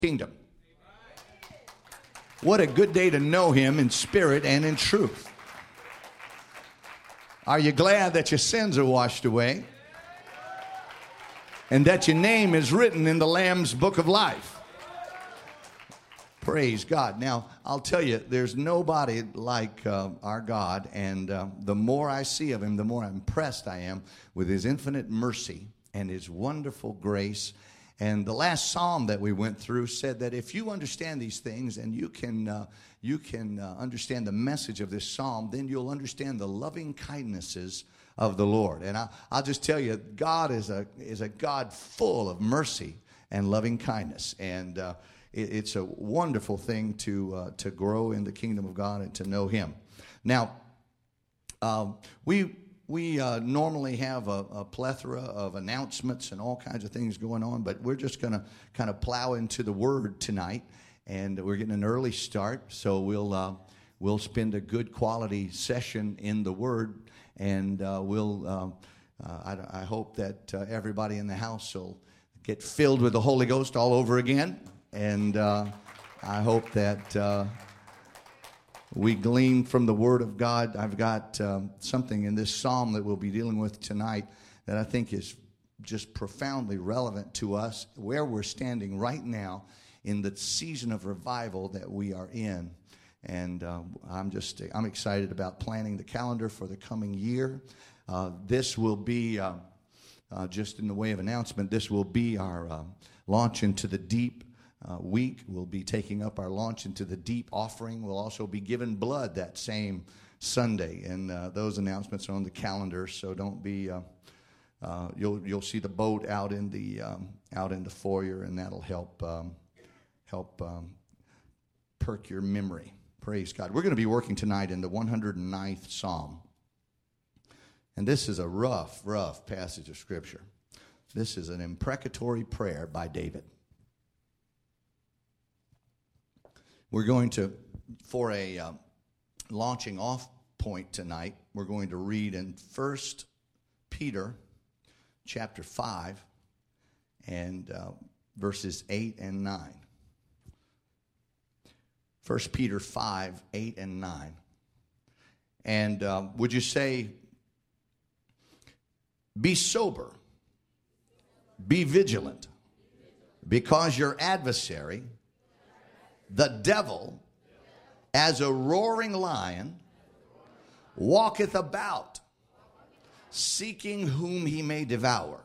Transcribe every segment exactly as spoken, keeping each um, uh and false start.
kingdom. What a good day to know him in spirit and in truth. Are you glad that your sins are washed away and that your name is written in the Lamb's book of life? Praise God. Now, I'll tell you, there's nobody like uh, our God, and uh, the more I see of him, the more impressed I am with his infinite mercy and his wonderful grace. And the last psalm that we went through said that if you understand these things and you can uh, you can uh, understand the message of this psalm, then you'll understand the loving kindnesses of the Lord. And I, I'll just tell you, God is a is a God full of mercy and loving kindness. And uh, it, it's a wonderful thing to uh, to grow in the kingdom of God and to know him. Now, um, we... We uh, normally have a, a plethora of announcements and all kinds of things going on, but we're just going to kind of plow into the Word tonight, and we're getting an early start, so we'll uh, we'll spend a good quality session in the Word, and uh, we'll. Uh, uh, I, I hope that uh, everybody in the house will get filled with the Holy Ghost all over again, and uh, I hope that. Uh, We glean from the Word of God. I've got um, something in this psalm that we'll be dealing with tonight that I think is just profoundly relevant to us, where we're standing right now in the season of revival that we are in. And uh, I'm just, I'm excited about planning the calendar for the coming year. Uh, this will be, uh, uh, just in the way of announcement, this will be our uh, launch into the deep Uh, week. We'll be taking up our launch into the deep offering. We'll also be giving blood that same Sunday, and uh, those announcements are on the calendar. So don't be. Uh, uh, you'll you'll see the boat out in the um, out in the foyer, and that'll help um, help um, perk your memory. Praise God. We're going to be working tonight in the one hundred ninth Psalm, and this is a rough, rough passage of Scripture. This is an imprecatory prayer by David. We're going to, for a uh, launching off point tonight, we're going to read in First Peter chapter five and uh, verses eight and nine. First Peter five, eight and nine. And uh, would you say, be sober, be vigilant, because your adversary, the devil, as a roaring lion, walketh about, seeking whom he may devour.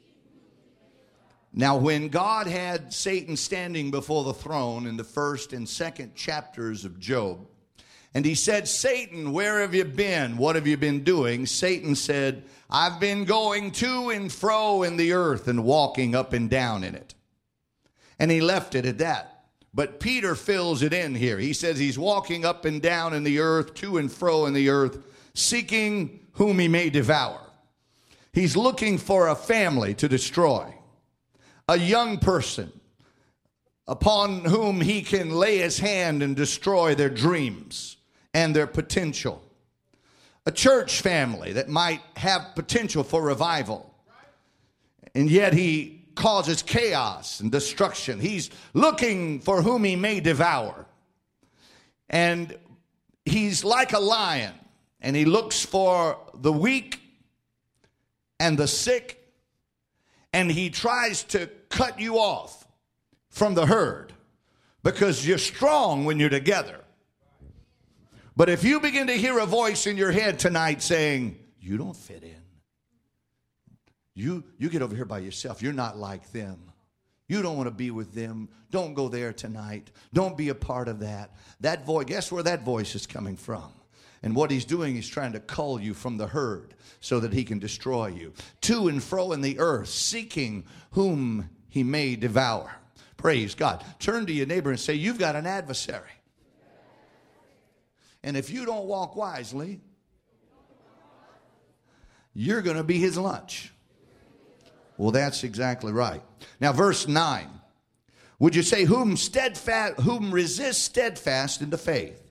Now, when God had Satan standing before the throne in the first and second chapters of Job, and he said, Satan, where have you been? What have you been doing? Satan said, I've been going to and fro in the earth and walking up and down in it. And he left it at that. But Peter fills it in here. He says he's walking up and down in the earth, to and fro in the earth, seeking whom he may devour. He's looking for a family to destroy, a young person upon whom he can lay his hand and destroy their dreams and their potential. A church family that might have potential for revival. And yet he causes chaos and destruction. He's looking for whom he may devour. And he's like a lion, and he looks for the weak and the sick, and he tries to cut you off from the herd because you're strong when you're together. But if you begin to hear a voice in your head tonight saying, you don't fit in. You you get over here by yourself. You're not like them. You don't want to be with them. Don't go there tonight. Don't be a part of that. That voice, guess where that voice is coming from? And what he's doing is trying to cull you from the herd so that he can destroy you. To and fro in the earth, seeking whom he may devour. Praise God. Turn to your neighbor and say, you've got an adversary. And if you don't walk wisely, you're going to be his lunch. Well, that's exactly right. Now, verse nine. Would you say, whom steadfast, whom resist steadfast in the faith,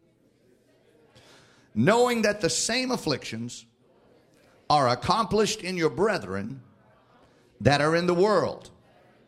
knowing that the same afflictions are accomplished in your brethren that are in the world.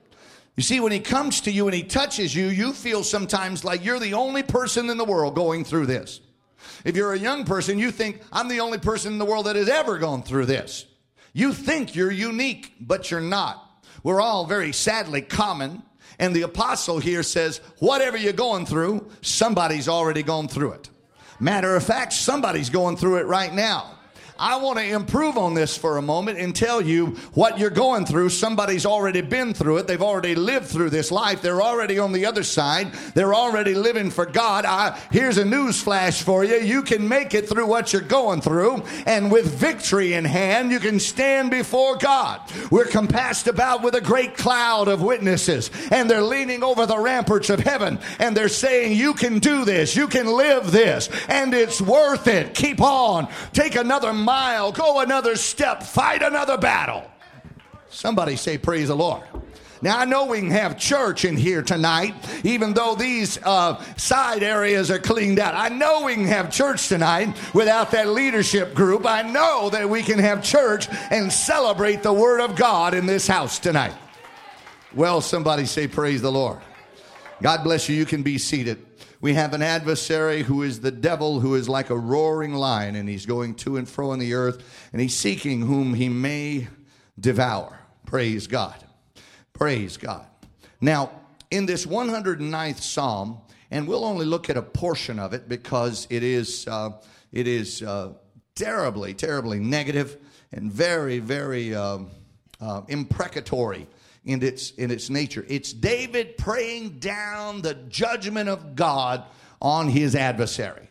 You see, when he comes to you and he touches you, you feel sometimes like you're the only person in the world going through this. If you're a young person, you think, I'm the only person in the world that has ever gone through this. You think you're unique, but you're not. We're all very sadly common. And the apostle here says, whatever you're going through, somebody's already gone through it. Matter of fact, somebody's going through it right now. I want to improve on this for a moment and tell you what you're going through. Somebody's already been through it. They've already lived through this life. They're already on the other side. They're already living for God. I, here's a news flash for you. You can make it through what you're going through. And with victory in hand, you can stand before God. We're compassed about with a great cloud of witnesses. And they're leaning over the ramparts of heaven. And they're saying, you can do this. You can live this. And it's worth it. Keep on. Take another mile. Mile, go another step, fight another battle. Somebody say praise the Lord. Now I know we can have church in here tonight, even though these uh, side areas are cleaned out. I know we can have church tonight without that leadership group. I know that we can have church and celebrate the Word of God in this house tonight. Well, somebody say praise the Lord. God bless you. You can be seated. We have an adversary who is the devil, who is like a roaring lion, and he's going to and fro in the earth, and he's seeking whom he may devour. Praise God. Praise God. Now, in this one hundred ninth Psalm, and we'll only look at a portion of it because it is uh, it is uh, terribly, terribly negative and very, very uh, uh, imprecatory in its in its nature. It's David praying down the judgment of God on his adversary.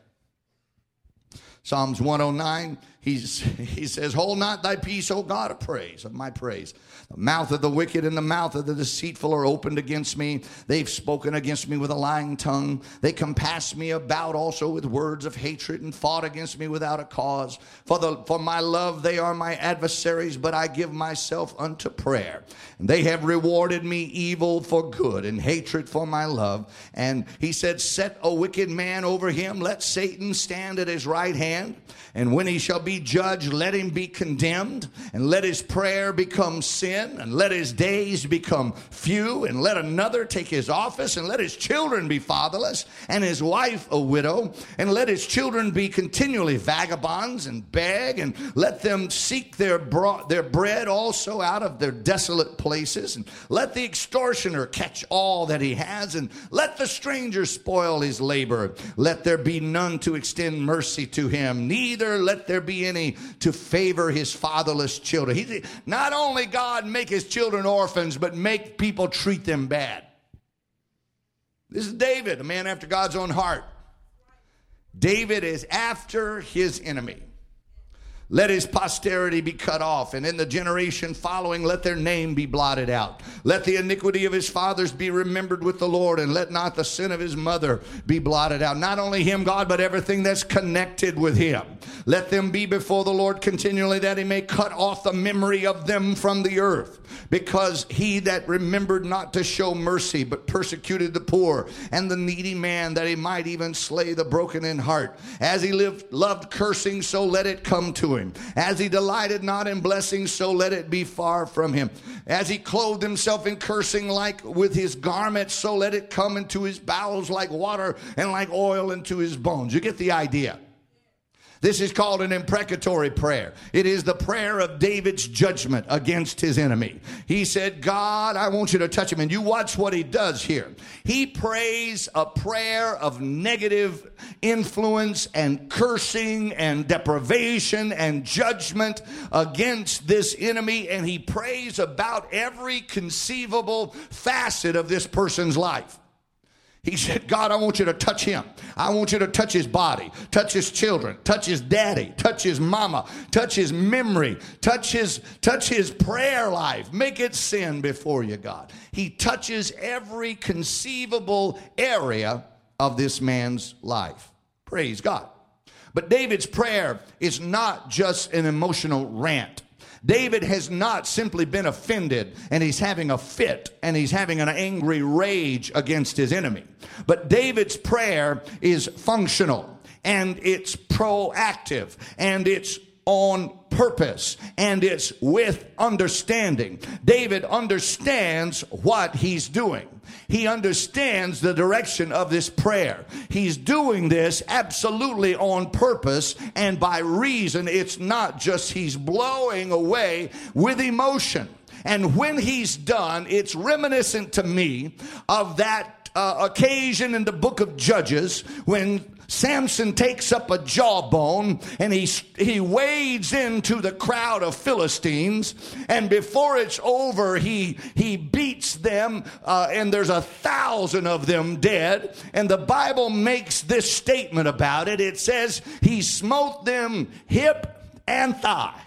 Psalms one oh nine, he's, he says, hold not thy peace, O God of praise, of my praise. The mouth of the wicked and the mouth of the deceitful are opened against me. They've spoken against me with a lying tongue. They compassed me about also with words of hatred and fought against me without a cause. For the for my love they are my adversaries, but I give myself unto prayer. And they have rewarded me evil for good and hatred for my love. And he said, set a wicked man over him. Let Satan stand at his right hand. And when he shall be judged, let him be condemned. And let his prayer become sin. And let his days become few, and let another take his office, and let his children be fatherless, and his wife a widow, and let his children be continually vagabonds and beg, and let them seek their, bro- their bread also out of their desolate places, and let the extortioner catch all that he has, and let the stranger spoil his labor. Let there be none to extend mercy to him, neither let there be any to favor his fatherless children. He, not only God make his children orphans, but make people treat them bad. This is David, a man after God's own heart. David is after his enemy. Let his posterity be cut off, and in the generation following, let their name be blotted out. Let the iniquity of his fathers be remembered with the Lord, and let not the sin of his mother be blotted out. Not only him, God, but everything that's connected with him. Let them be before the Lord continually, that he may cut off the memory of them from the earth. Because he that remembered not to show mercy, but persecuted the poor and the needy man, that he might even slay the broken in heart. As he lived, loved cursing, so let it come to him. As he delighted not in blessing, so let it be far from him. As he clothed himself in cursing like with his garments, so let it come into his bowels like water and like oil into his bones. You get the idea. This is called an imprecatory prayer. It is the prayer of David's judgment against his enemy. He said, God, I want you to touch him. And you watch what he does here. He prays a prayer of negative influence and cursing and deprivation and judgment against this enemy. And he prays about every conceivable facet of this person's life. He said, God, I want you to touch him. I want you to touch his body, touch his children, touch his daddy, touch his mama, touch his memory, touch his, touch his prayer life. Make it sin before you, God. He touches every conceivable area of this man's life. Praise God. But David's prayer is not just an emotional rant. David has not simply been offended and he's having a fit and he's having an angry rage against his enemy. But David's prayer is functional and it's proactive and it's on purpose, and it's with understanding. David understands what he's doing. He understands the direction of this prayer. He's doing this absolutely on purpose and by reason. It's not just he's blowing away with emotion. And when he's done, it's reminiscent to me of that uh, occasion in the book of Judges when Samson takes up a jawbone and he, he wades into the crowd of Philistines, and before it's over, he, he beats them, uh, and there's a thousand of them dead. And the Bible makes this statement about it. It says he smote them hip and thigh,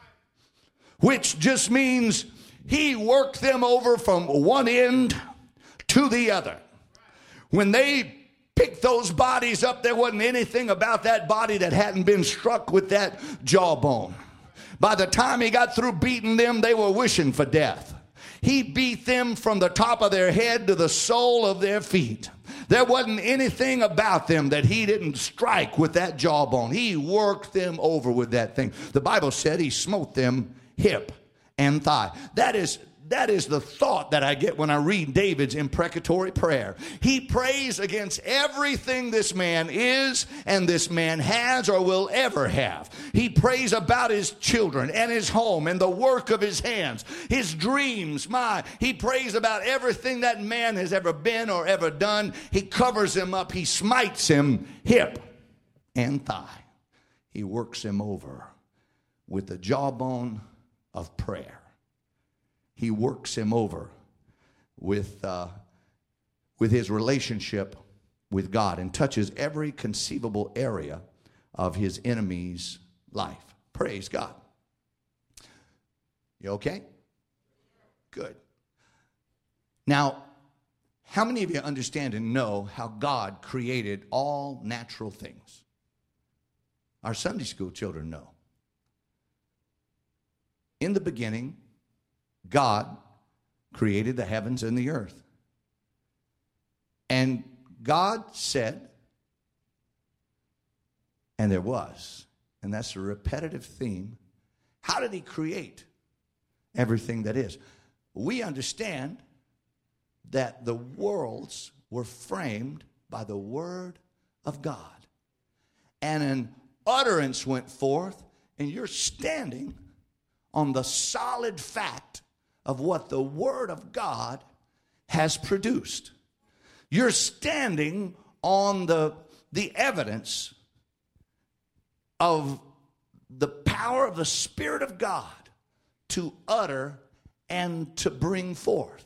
which just means he worked them over from one end to the other. When they picked those bodies up, there wasn't anything about that body that hadn't been struck with that jawbone. By the time he got through beating them, they were wishing for death. He beat them from the top of their head to the sole of their feet. There wasn't anything about them that he didn't strike with that jawbone. He worked them over with that thing. The Bible said he smote them hip and thigh. That is That is the thought that I get when I read David's imprecatory prayer. He prays against everything this man is and this man has or will ever have. He prays about his children and his home and the work of his hands, his dreams. My, he prays about everything that man has ever been or ever done. He covers him up. He smites him hip and thigh. He works him over with the jawbone of prayer. He works him over with, uh, with his relationship with God and touches every conceivable area of his enemy's life. Praise God. You okay? Good. Now, how many of you understand and know how God created all natural things? Our Sunday school children know. In the beginning, God created the heavens and the earth. And God said, and there was. And that's a repetitive theme. How did he create everything that is? We understand that the worlds were framed by the word of God. And an utterance went forth, and you're standing on the solid fact of what the Word of God has produced. You're standing on the, the evidence of the power of the Spirit of God to utter and to bring forth.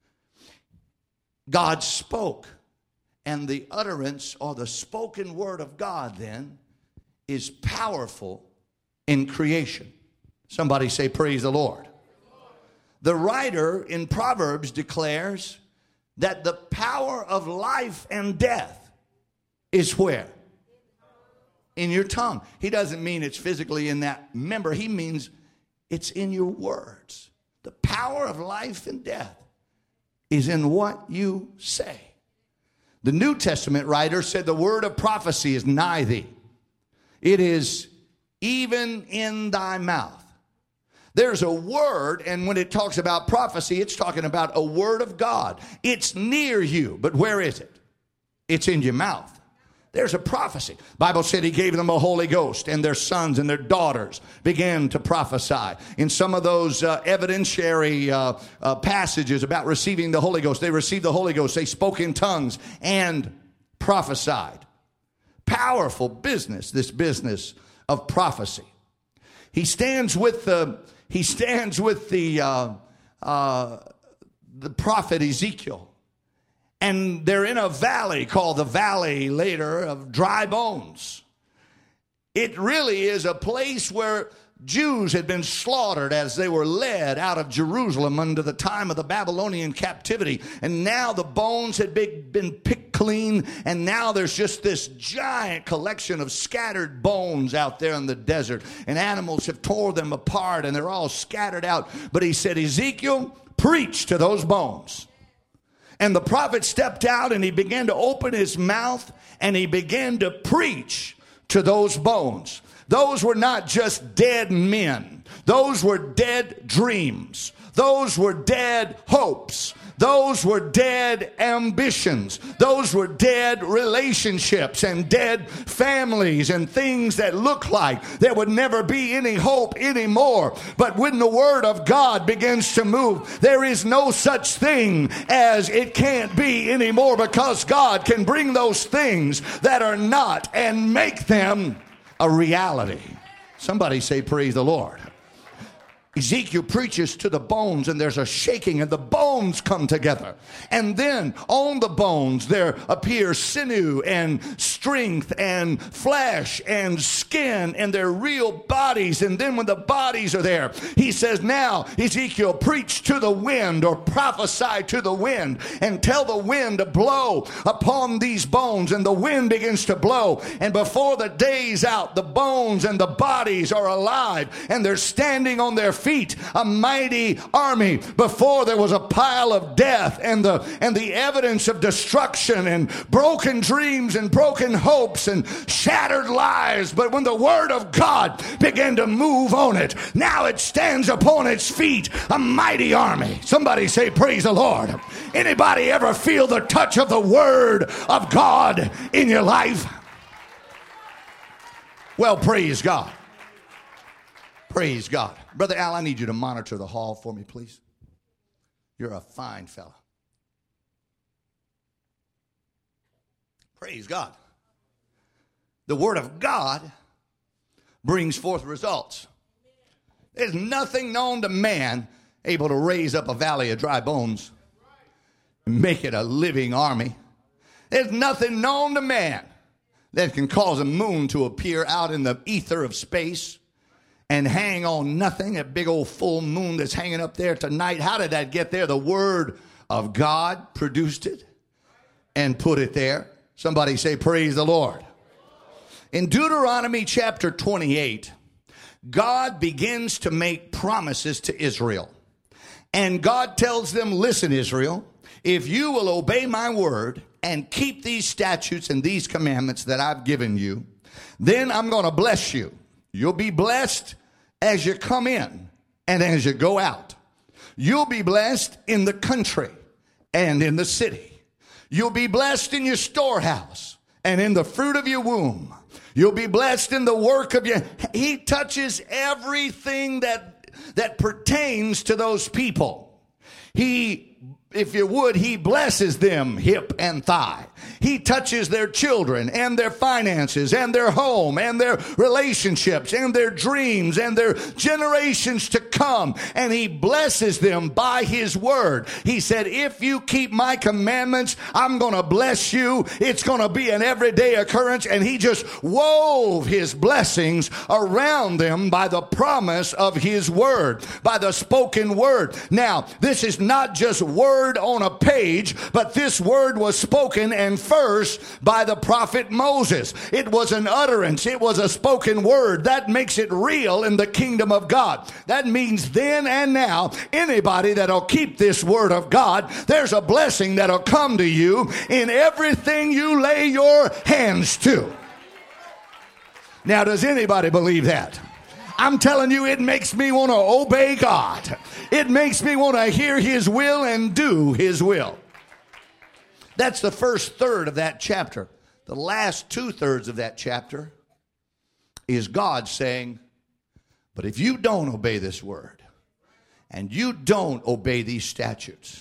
God spoke, and the utterance or the spoken word of God then is powerful in creation. Somebody say, praise the Lord. The writer in Proverbs declares that the power of life and death is where? In your tongue. He doesn't mean it's physically in that member. He means it's in your words. The power of life and death is in what you say. The New Testament writer said the word of prophecy is nigh thee. It is even in thy mouth. There's a word, and when it talks about prophecy, it's talking about a word of God. It's near you, but where is it? It's in your mouth. There's a prophecy. The Bible said he gave them a Holy Ghost, and their sons and their daughters began to prophesy. In some of those uh, evidentiary uh, uh, passages about receiving the Holy Ghost, they received the Holy Ghost. They spoke in tongues and prophesied. Powerful business, this business of prophecy. He stands with the he stands with the uh, uh, the prophet Ezekiel, and they're in a valley called the Valley later of Dry Bones. It really is a place where Jews had been slaughtered as they were led out of Jerusalem under the time of the Babylonian captivity. And now the bones had been, been picked clean, and now there's just this giant collection of scattered bones out there in the desert. And animals have tore them apart, and they're all scattered out. But he said, Ezekiel, preach to those bones. And the prophet stepped out, and he began to open his mouth, and he began to preach to those bones. Those were not just dead men. Those were dead dreams. Those were dead hopes. Those were dead ambitions. Those were dead relationships and dead families and things that look like there would never be any hope anymore. But when the Word of God begins to move, there is no such thing as it can't be anymore, because God can bring those things that are not and make them a reality. Somebody say, praise the Lord. Ezekiel preaches to the bones, and there's a shaking, and the bones come together. And then on the bones there appears sinew and strength and flesh and skin, and their real bodies. And then when the bodies are there, he says, now Ezekiel, preach to the wind, or prophesy to the wind, and tell the wind to blow upon these bones. And the wind begins to blow, and before the day's out, the bones and the bodies are alive, and they're standing on their feet. A mighty army. Before, there was a pile of death and the and the evidence of destruction and broken dreams and broken hopes and shattered lives. But when the Word of God began to move on it, now it stands upon its feet, a mighty army. Somebody say, praise the Lord. Anybody ever feel the touch of the Word of God in your life? Well, praise God. Praise God. Brother Al, I need you to monitor the hall for me, please. You're a fine fella. Praise God. The Word of God brings forth results. There's nothing known to man able to raise up a valley of dry bones and make it a living army. There's nothing known to man that can cause a moon to appear out in the ether of space and hang on nothing, a big old full moon that's hanging up there tonight. How did that get there? The Word of God produced it and put it there. Somebody say, praise the Lord. In Deuteronomy chapter twenty-eight, God begins to make promises to Israel. And God tells them, listen, Israel, if you will obey my word and keep these statutes and these commandments that I've given you, then I'm going to bless you. You'll be blessed as you come in and as you go out. You'll be blessed in the country and in the city. You'll be blessed in your storehouse and in the fruit of your womb. You'll be blessed in the work of your... He touches everything that, that pertains to those people. He, if you would, he blesses them hip and thigh. He touches their children and their finances and their home and their relationships and their dreams and their generations to come. And he blesses them by his word. He said, if you keep my commandments, I'm going to bless you. It's going to be an everyday occurrence. And he just wove his blessings around them by the promise of his word, by the spoken word. Now, this is not just word on a page, but this word was spoken and first by the prophet Moses. It was an utterance. It was a spoken word. That makes it real in the kingdom of God. That means then and now, anybody that'll keep this word of God, there's a blessing that'll come to you in everything you lay your hands to. Now, does anybody believe that? I'm telling you, it makes me want to obey God. It makes me want to hear his will and do his will. That's the first third of that chapter. The last two thirds of that chapter is God saying, but if you don't obey this word and you don't obey these statutes,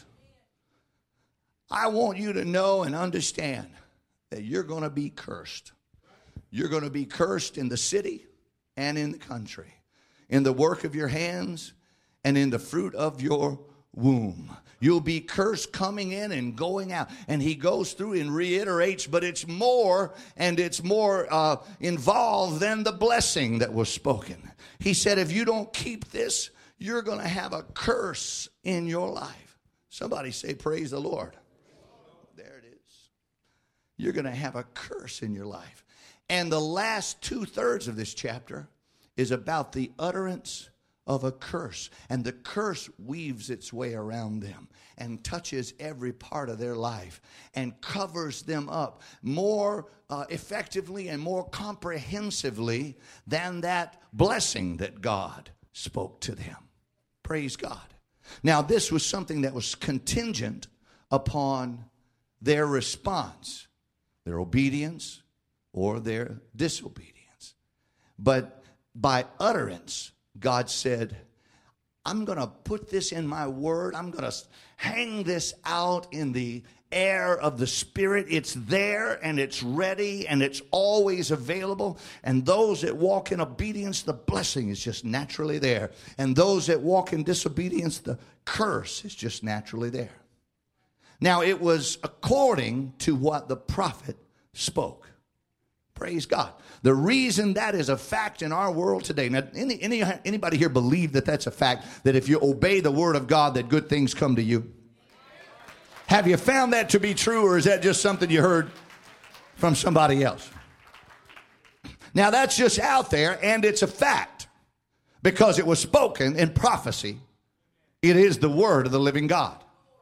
I want you to know and understand that you're going to be cursed. You're going to be cursed in the city and in the country, in the work of your hands and in the fruit of your womb. You'll be cursed coming in and going out. And he goes through and reiterates, but it's more and it's more uh, involved than the blessing that was spoken. He said, if you don't keep this, you're going to have a curse in your life. Somebody say, praise the Lord. There it is. You're going to have a curse in your life. And the last two thirds of this chapter is about the utterance of a curse. And the curse weaves its way around them and touches every part of their life and covers them up more uh, effectively and more comprehensively than that blessing that God spoke to them. Praise God. Now, this was something that was contingent upon their response, their obedience or their disobedience. But by utterance, God said, I'm going to put this in my word. I'm going to hang this out in the air of the Spirit. It's there and it's ready and it's always available. And those that walk in obedience, the blessing is just naturally there. And those that walk in disobedience, the curse is just naturally there. Now, it was according to what the prophet spoke. Praise God. The reason that is a fact in our world today. Now, any, any, anybody here believe that that's a fact, that if you obey the word of God, that good things come to you? Have you found that to be true, or is that just something you heard from somebody else? Now, that's just out there, and it's a fact because it was spoken in prophecy. It is the word of the living God.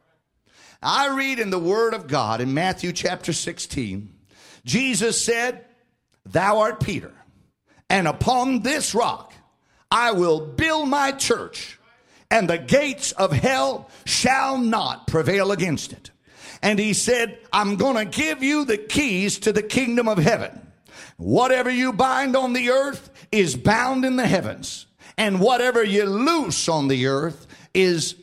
I read in the word of God in Matthew chapter sixteen, Jesus said, Thou art Peter, and upon this rock I will build my church, and the gates of hell shall not prevail against it. And he said, I'm going to give you the keys to the kingdom of heaven. Whatever you bind on the earth is bound in the heavens, and whatever you loose on the earth is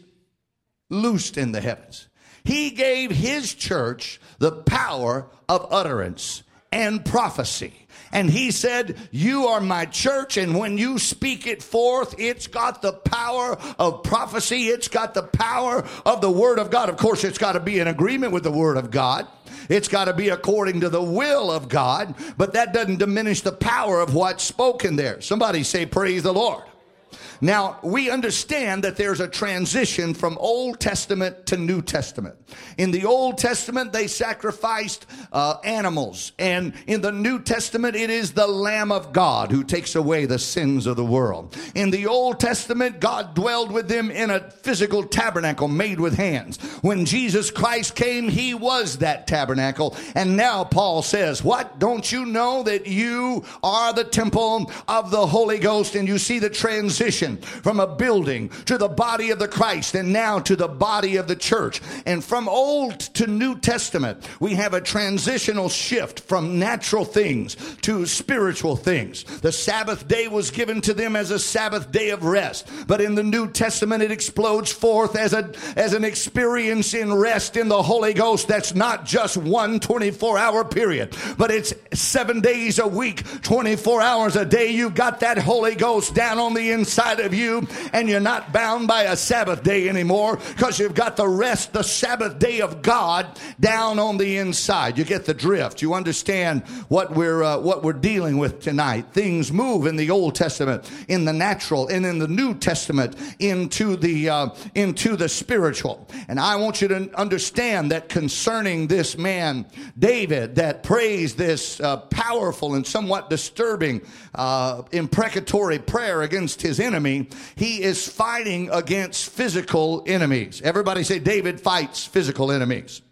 loosed in the heavens. He gave his church the power of utterance and prophecy. And he said, you are my church, and when you speak it forth, it's got the power of prophecy. It's got the power of the word of God. Of course, it's got to be in agreement with the word of God. It's got to be according to the will of God, but that doesn't diminish the power of what's spoken there. Somebody say, praise the Lord. Now, we understand that there's a transition from Old Testament to New Testament. In the Old Testament, they sacrificed uh, animals. And in the New Testament, it is the Lamb of God who takes away the sins of the world. In the Old Testament, God dwelled with them in a physical tabernacle made with hands. When Jesus Christ came, he was that tabernacle. And now Paul says, what? Don't you know that you are the temple of the Holy Ghost? And you see the transition from a building to the body of the Christ, and now to the body of the church. And from Old to New Testament, we have a transitional shift from natural things to spiritual things. The Sabbath day was given to them as a Sabbath day of rest, but in the New Testament it explodes forth as a as an experience in rest in the Holy Ghost. That's not just one twenty-four hour period, but it's seven days a week, twenty-four hours a day. You've got that Holy Ghost down on the inside of you, and you're not bound by a Sabbath day anymore because you've got the rest, the Sabbath day of God down on the inside. You get the drift. You understand what we're uh, what we're dealing with tonight. Things move in the Old Testament, in the natural, and in the New Testament into the uh, into the spiritual. And I want you to understand that concerning this man David, that prays this uh, powerful and somewhat disturbing uh, imprecatory prayer against his enemy. He is fighting against physical enemies. Everybody say, David fights physical enemies.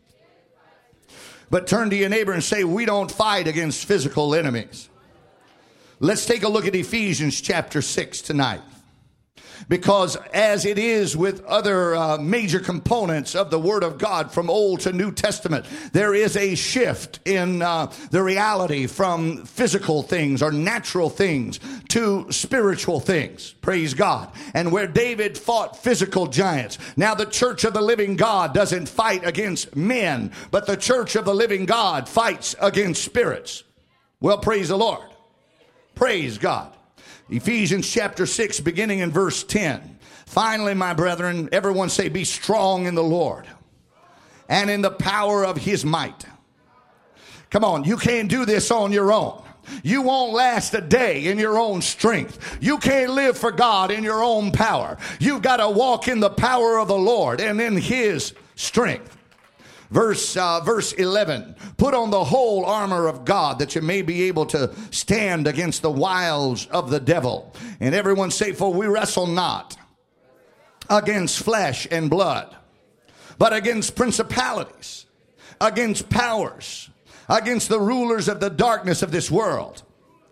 But turn to your neighbor and say, we don't fight against physical enemies. Let's take a look at Ephesians chapter six tonight. Because as it is with other uh, major components of the Word of God from Old to New Testament, there is a shift in uh, the reality from physical things or natural things to spiritual things. Praise God. And where David fought physical giants, now the church of the living God doesn't fight against men, but the church of the living God fights against spirits. Well, praise the Lord. Praise God. Ephesians chapter six, beginning in verse ten. Finally, my brethren, everyone say, be strong in the Lord and in the power of his might. Come on, you can't do this on your own. You won't last a day in your own strength. You can't live for God in your own power. You've got to walk in the power of the Lord and in his strength. Verse, uh, verse eleven, put on the whole armor of God that you may be able to stand against the wiles of the devil. And everyone say, for we wrestle not against flesh and blood, but against principalities, against powers, against the rulers of the darkness of this world,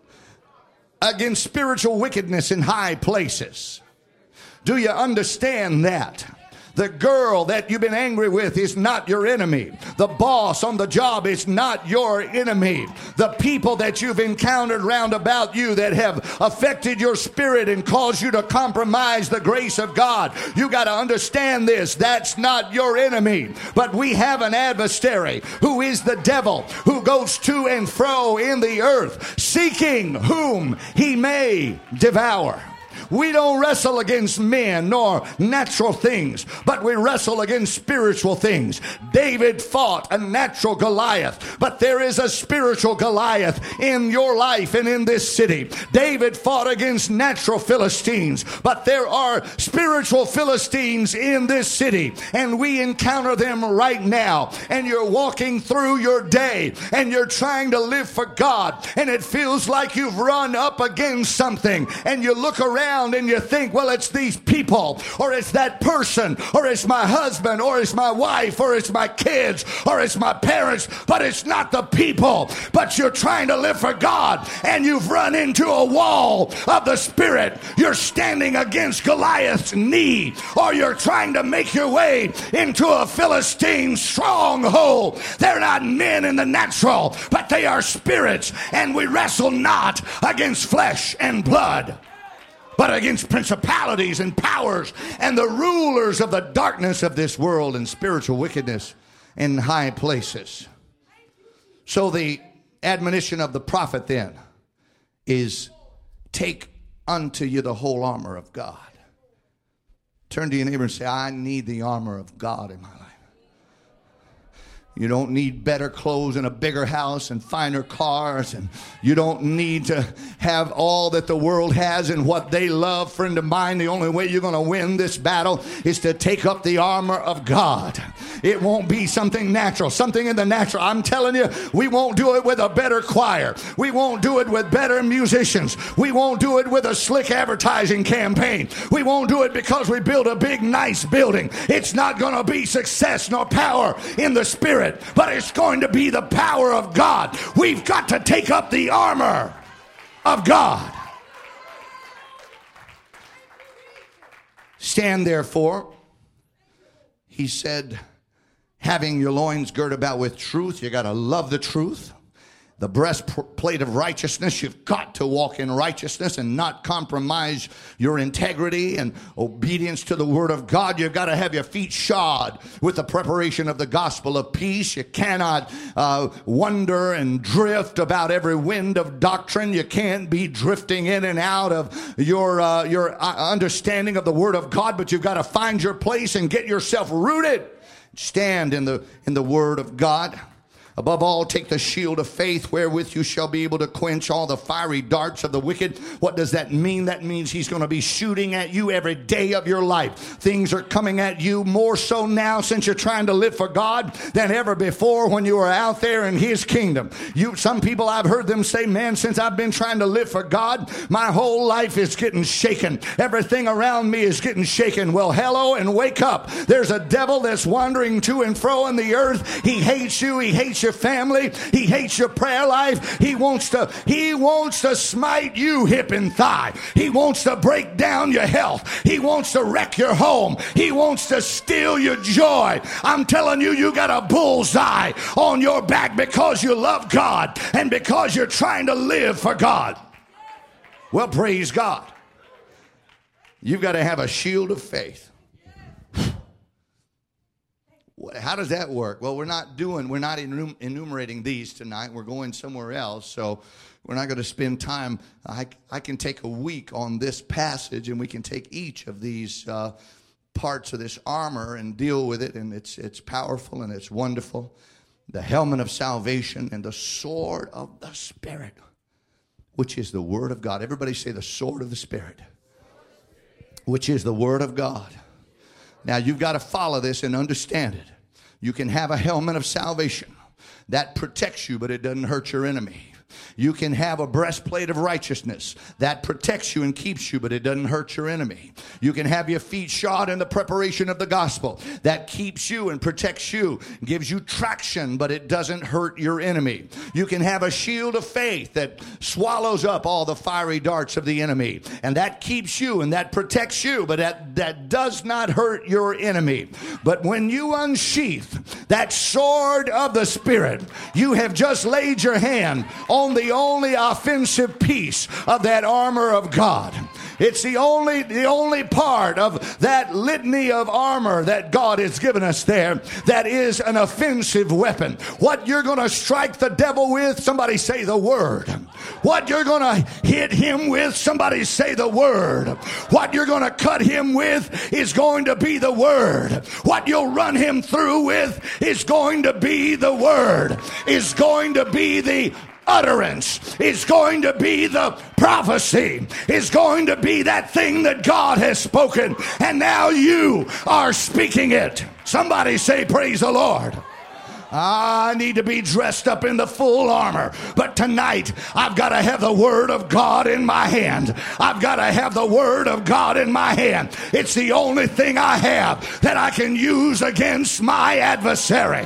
against spiritual wickedness in high places. Do you understand that? The girl that you've been angry with is not your enemy. The boss on the job is not your enemy. The people that you've encountered round about you that have affected your spirit and caused you to compromise the grace of God, you got to understand this. That's not your enemy. But we have an adversary who is the devil, who goes to and fro in the earth, seeking whom he may devour. We don't wrestle against men nor natural things, but we wrestle against spiritual things. David fought a natural Goliath, but there is a spiritual Goliath in your life and in this city. David fought against natural Philistines, but there are spiritual Philistines in this city, and we encounter them right now. And you're walking through your day, and you're trying to live for God, and it feels like you've run up against something, and you look around and you think, well, it's these people, or it's that person, or it's my husband, or it's my wife, or it's my kids, or it's my parents, but it's not the people. But you're trying to live for God, and you've run into a wall of the Spirit. You're standing against Goliath's knee, or you're trying to make your way into a Philistine stronghold. They're not men in the natural, but they are spirits, and we wrestle not against flesh and blood, but against principalities and powers and the rulers of the darkness of this world and spiritual wickedness in high places. So the admonition of the prophet then is, take unto you the whole armor of God. Turn to your neighbor and say, I need the armor of God in my life. You don't need better clothes and a bigger house and finer cars, and you don't need to have all that the world has and what they love. Friend of mine, the only way you're going to win this battle is to take up the armor of God. It won't be something natural, something in the natural. I'm telling you, we won't do it with a better choir. We won't do it with better musicians. We won't do it with a slick advertising campaign. We won't do it because we build a big, nice building. It's not going to be success nor power in the Spirit, but it's going to be the power of God. We've got to take up the armor of God. Stand therefore, he said, having your loins girt about with truth. You got to love the truth. The breastplate of righteousness. You've got to walk in righteousness and not compromise your integrity and obedience to the word of God. You've got to have your feet shod with the preparation of the gospel of peace. You cannot uh, wander and drift about every wind of doctrine. You can't be drifting in and out of your uh, your understanding of the word of God, but you've got to find your place and get yourself rooted. Stand in the in the word of God. Above all, take the shield of faith, wherewith you shall be able to quench all the fiery darts of the wicked. What does that mean? That means he's going to be shooting at you every day of your life. Things are coming at you more so now since you're trying to live for God than ever before when you were out there in his kingdom. You, some people, I've heard them say, man, since I've been trying to live for God, my whole life is getting shaken. Everything around me is getting shaken. Well, hello and wake up. There's a devil that's wandering to and fro in the earth. He hates you. He hates you. Your family. He hates your prayer life. He wants to, he wants to smite you hip and thigh. He wants to break down your health. He wants to wreck your home. He wants to steal your joy. I'm telling you, you got a bullseye on your back because you love God and because you're trying to live for God. Well, praise God. You've got to have a shield of faith. How does that work? Well, we're not doing, we're not enum- enumerating these tonight. We're going somewhere else, so we're not going to spend time. I, I can take a week on this passage, and we can take each of these uh, parts of this armor and deal with it, and it's it's powerful and it's wonderful. The helmet of salvation and the sword of the Spirit, which is the word of God. Everybody say the sword of the Spirit, which is the word of God. Now, you've got to follow this and understand it. You can have a helmet of salvation that protects you, but it doesn't hurt your enemy. You can have a breastplate of righteousness that protects you and keeps you, but it doesn't hurt your enemy. You can have your feet shod in the preparation of the gospel that keeps you and protects you, gives you traction, but it doesn't hurt your enemy. You can have a shield of faith that swallows up all the fiery darts of the enemy, and that keeps you and that protects you, but that, that does not hurt your enemy. But when you unsheath that sword of the Spirit, you have just laid your hand on the only offensive piece of that armor of God. It's the only, the only part of that litany of armor that God has given us there that is an offensive weapon. What you're going to strike the devil with, somebody say the word. What you're going to hit him with, somebody say the word. What you're going to cut him with is going to be the word. What you'll run him through with is going to be the word. Is going to be the utterance, is going to be the prophecy, is going to be that thing that God has spoken, and now you are speaking it. Somebody say praise the Lord. I need to be dressed up in the full armor, but tonight I've got to have the word of God in my hand. I've got to have the word of God in my hand. It's the only thing I have that I can use against my adversary.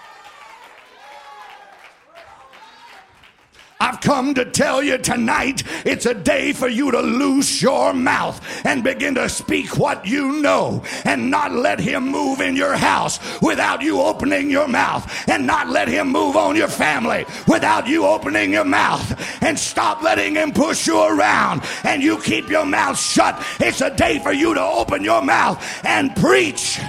I've come to tell you tonight, it's a day for you to loose your mouth and begin to speak what you know, and not let him move in your house without you opening your mouth, and not let him move on your family without you opening your mouth, and stop letting him push you around and you keep your mouth shut. It's a day for you to open your mouth and preach.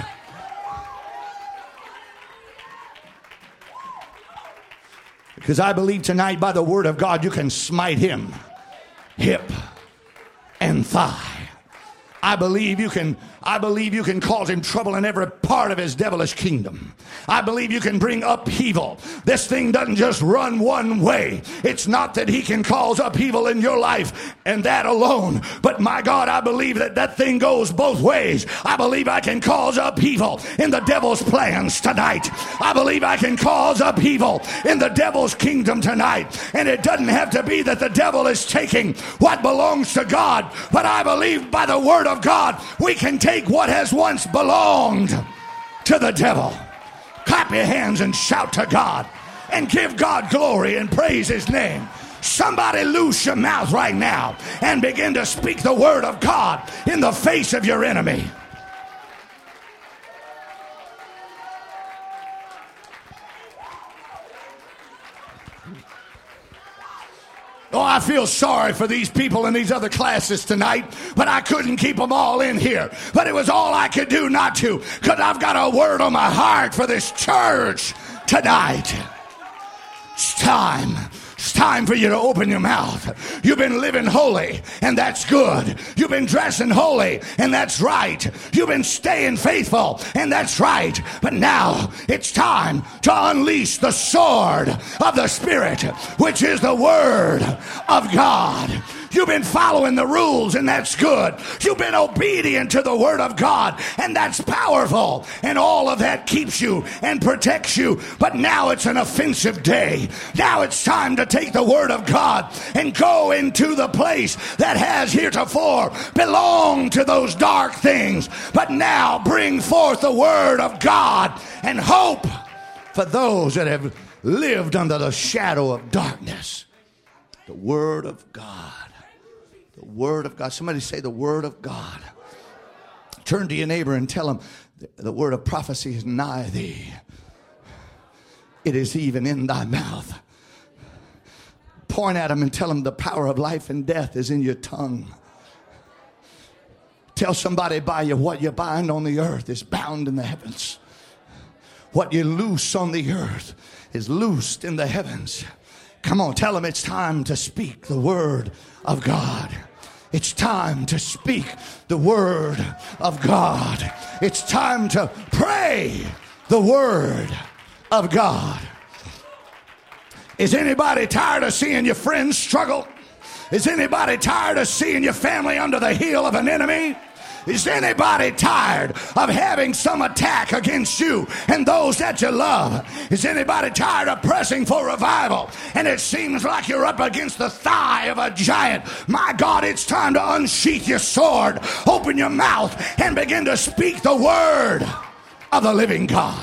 Because I believe tonight by the word of God you can smite him hip and thigh. I believe you can I believe you can cause him trouble in every part of his devilish kingdom. I believe you can bring upheaval. This thing doesn't just run one way. It's not that he can cause upheaval in your life and that alone. But my God, I believe that that thing goes both ways. I believe I can cause upheaval in the devil's plans tonight. I believe I can cause upheaval in the devil's kingdom tonight. And it doesn't have to be that the devil is taking what belongs to God. But I believe by the word of God, we can take Take what has once belonged to the devil. Clap your hands and shout to God and give God glory and praise his name. Somebody loose your mouth right now and begin to speak the word of God in the face of your enemy. Oh, I feel sorry for these people in these other classes tonight, but I couldn't keep them all in here. But it was all I could do not to, because I've got a word on my heart for this church tonight. It's time. It's time for you to open your mouth. You've been living holy, and that's good. You've been dressing holy, and that's right. You've been staying faithful, and that's right. But now it's time to unleash the sword of the Spirit, which is the Word of God. You've been following the rules, and that's good. You've been obedient to the Word of God, and that's powerful. And all of that keeps you and protects you. But now it's an offensive day. Now it's time to take the Word of God and go into the place that has heretofore belonged to those dark things. But now bring forth the Word of God and hope for those that have lived under the shadow of darkness. The Word of God. The Word of God. Somebody say the Word of God. Turn to your neighbor and tell him the word of prophecy is nigh thee. It is even in thy mouth. Point at him and tell him the power of life and death is in your tongue. Tell somebody by you, what you bind on the earth is bound in the heavens. What you loose on the earth is loosed in the heavens. Come on, tell them it's time to speak the word of God. It's time to speak the word of God. It's time to pray the word of God. Is anybody tired of seeing your friends struggle? Is anybody tired of seeing your family under the heel of an enemy? Is anybody tired of having some attack against you and those that you love? Is anybody tired of pressing for revival and it seems like you're up against the thigh of a giant? My God, it's time to unsheath your sword, open your mouth, and begin to speak the word of the living God.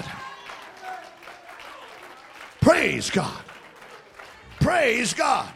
Praise God. Praise God.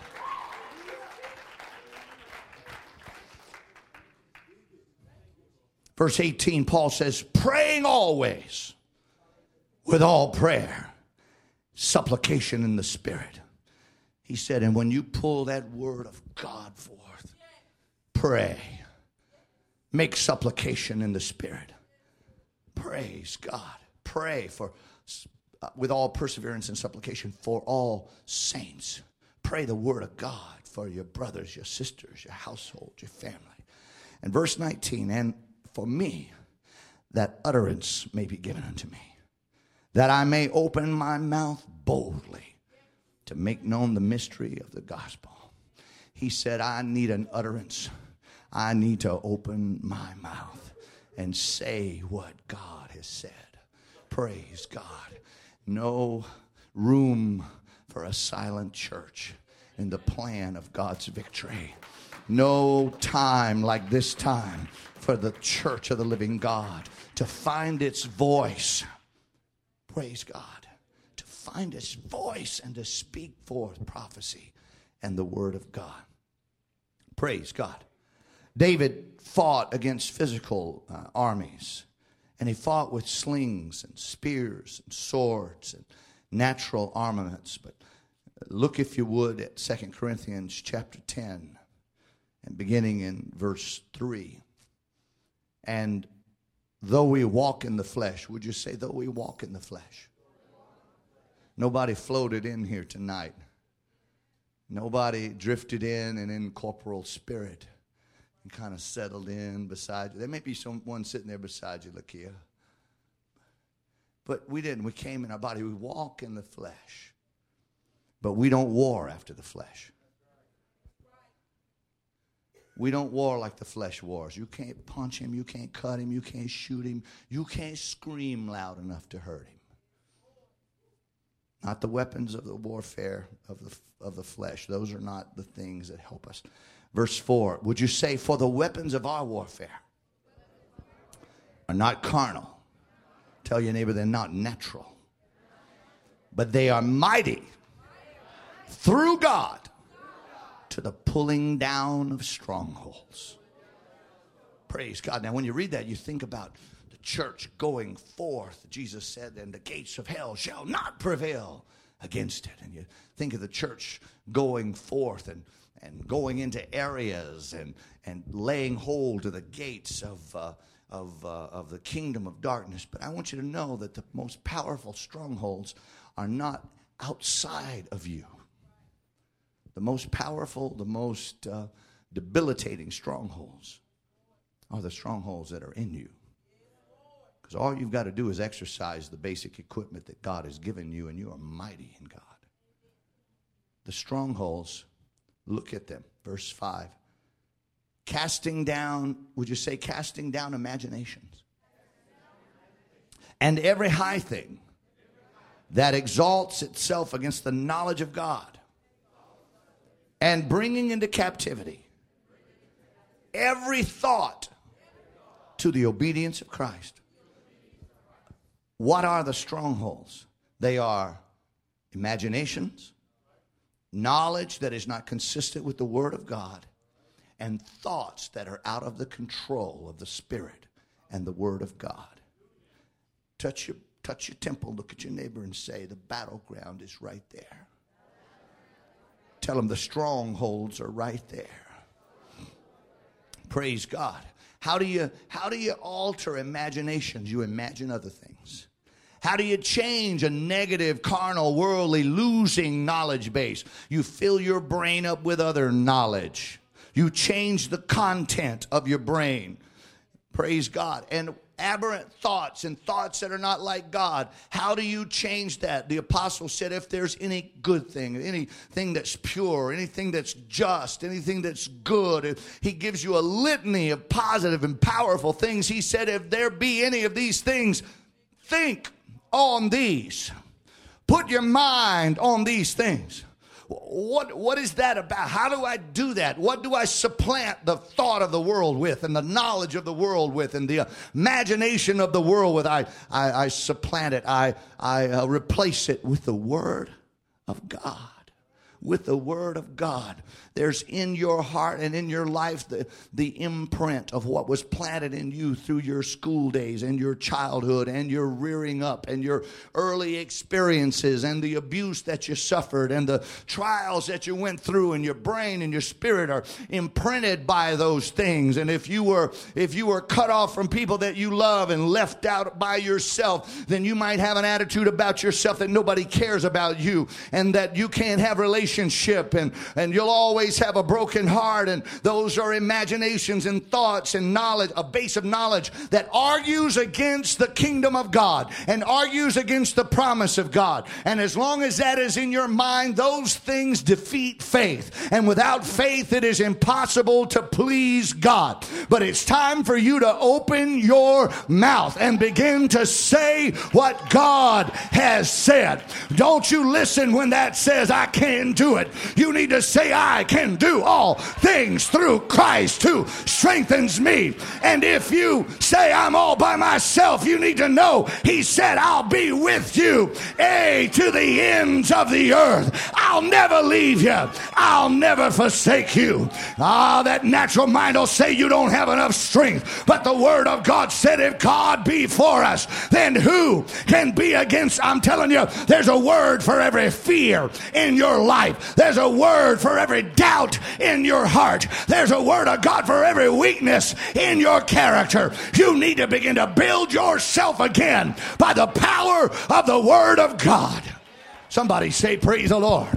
Verse eighteen, Paul says, praying always with all prayer, supplication in the Spirit. He said, and when you pull that word of God forth, pray. Make supplication in the Spirit. Praise God. Pray for, uh, with all perseverance and supplication for all saints. Pray the word of God for your brothers, your sisters, your household, your family. And verse nineteen, and for me, that utterance may be given unto me, that I may open my mouth boldly to make known the mystery of the gospel. He said, I need an utterance. I need to open my mouth and say what God has said. Praise God. No room for a silent church in the plan of God's victory. No time like this time for the church of the living God to find its voice. Praise God. To find its voice and to speak forth prophecy and the word of God. Praise God. David fought against physical uh, armies, and he fought with slings and spears and swords and natural armaments. But look, if you would, at Second Corinthians chapter ten and beginning in verse three. And though we walk in the flesh, would you say, though we walk in the flesh? Nobody floated in here tonight. Nobody drifted in and in corporal spirit and kind of settled in beside you. There may be someone sitting there beside you, Lakia. But we didn't. We came in our body. We walk in the flesh. But we don't war after the flesh. We don't war like the flesh wars. You can't punch him. You can't cut him. You can't shoot him. You can't scream loud enough to hurt him. Not the weapons of the warfare of the, of the flesh. Those are not the things that help us. Verse four, would you say, for the weapons of our warfare are not carnal. Tell your neighbor they're not natural. But they are mighty through God to the pulling down of strongholds. Praise God. Now when you read that, you think about the church going forth. Jesus said, and the gates of hell shall not prevail against it. And you think of the church going forth and, and going into areas and, and laying hold to the gates of, uh, of, uh, of the kingdom of darkness. But I want you to know that the most powerful strongholds are not outside of you. The most powerful, the most uh, debilitating strongholds are the strongholds that are in you. Because all you've got to do is exercise the basic equipment that God has given you, and you are mighty in God. The strongholds, look at them. Verse five. Casting down, would you say casting down imaginations? And every high thing that exalts itself against the knowledge of God. And bringing into captivity every thought to the obedience of Christ. What are the strongholds? They are imaginations, knowledge that is not consistent with the Word of God, and thoughts that are out of the control of the Spirit and the Word of God. Touch your, touch your temple, look at your neighbor and say, the battleground is right there. Tell them the strongholds are right there. Praise God. How do you, how do you alter imaginations? You imagine other things. How do you change a negative, carnal, worldly, losing knowledge base? You fill your brain up with other knowledge. You change the content of your brain. Praise God. And aberrant thoughts and thoughts that are not like God. How do you change that? The apostle said, if there's any good thing, anything that's pure, anything that's just, anything that's good, he gives you a litany of positive and powerful things. He said, if there be any of these things, think on these. Put your mind on these things. What, what is that about? How do I do that? What do I supplant the thought of the world with, and the knowledge of the world with, and the imagination of the world with? I, I, I supplant it. I, I uh, replace it with the Word of God. With the Word of God. There's in your heart and in your life the, the imprint of what was planted in you through your school days and your childhood and your rearing up and your early experiences and the abuse that you suffered and the trials that you went through, and your brain and your spirit are imprinted by those things. And if you were if you were cut off from people that you love and left out by yourself, then you might have an attitude about yourself that nobody cares about you, and that you can't have relationship, and, and you'll always have a broken heart. And those are imaginations and thoughts and knowledge, a base of knowledge that argues against the kingdom of God and argues against the promise of God. And as long as that is in your mind, those things defeat faith. And without faith, it is impossible to please God. But it's time for you to open your mouth and begin to say what God has said. Don't you listen when that says, I can't do it. You need to say, I can do all things through Christ who strengthens me. And if you say, I'm all by myself, you need to know he said, I'll be with you, a to the ends of the earth. I'll never leave you. I'll never forsake you. Ah, that natural mind will say you don't have enough strength. But the Word of God said, if God be for us, then who can be against? I'm telling you, there's a word for every fear in your life. There's a word for every doubt in your heart. There's a word of God for every weakness in your character. You need to begin to build yourself again by the power of the Word of God. Somebody say, praise the Lord.